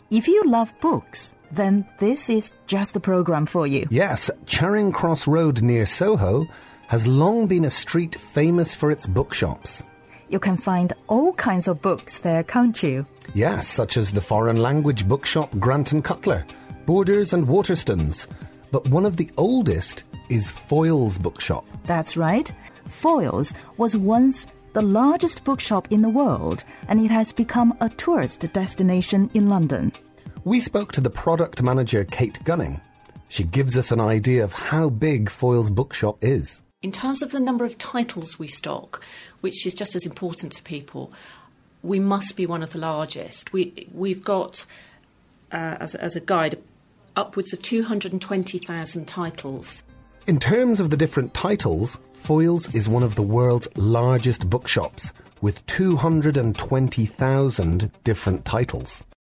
If you love books, then this is just the program for you. Yes, Charing Cross Road near Soho has long been a street famous for its bookshops. You can find all kinds of books there, can't you? Yes, such as the foreign language bookshop Grant & Cutler, Borders and Waterstones. But one of the oldest is Foyles Bookshop. That's right. Foyles was once the largest bookshop in the world, and it has become a tourist destination in London. We spoke to the product manager, Kate Gunning. She gives us an idea of how big Foyles Bookshop is. In terms of the number of titles we stock, which is just as important to people, we must be one of the largest. We've got, as a guide, upwards of 220,000 titles. In terms of the different titles, Foyles is one of the world's largest bookshops, with 220,000 different titles.